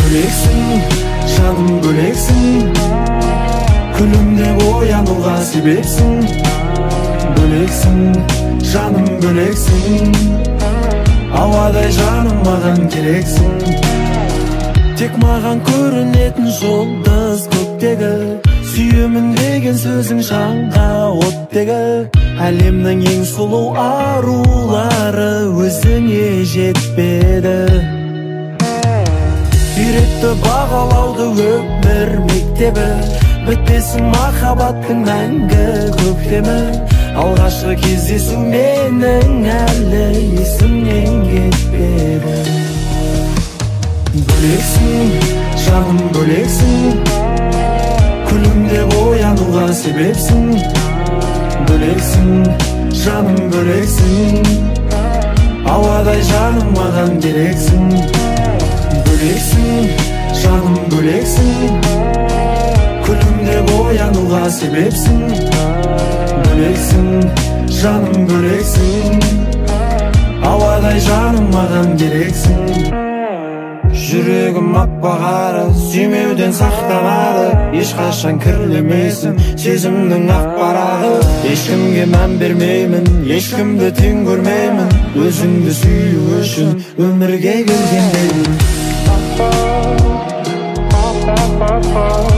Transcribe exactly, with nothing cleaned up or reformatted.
Bölексің, жаным бөлексің, күлімде оянуға себепсің. Бөлексің, жаным бөлексің, ауадай жаным маған керексің. Тек маған көрінетін жұлдыз көктегі, сүйемін деген сөзің жанға оттегі. Әлемнің ең сұлу арулары өзіңе жетпеді. Үйретті бағалауды өмір мектебі, бітпесін махаббаттың мәңгі көктемі. Алғашқы кездесу менің әлі есімнен кетпеді. Бөлексің, жаным бөлексің, күлімде оянуға себепсің. Бөлексің, жаным бөлексің, ауадай жаным маған керексің. Бөлексің, жаным бөлексің, күлімде оянуға себепсің. Бөлексің, жаным бөлексің, ауадай жаным маған керексің. Жүрегім аппағары, сүймеуден сақтанады, ешқашан кірлемесін сезімнің ақ парағы. Ешкімге мән бермеймін, ешкімді тең көрмеймін, өзіңді сүю үшін өмірге келгендеймін.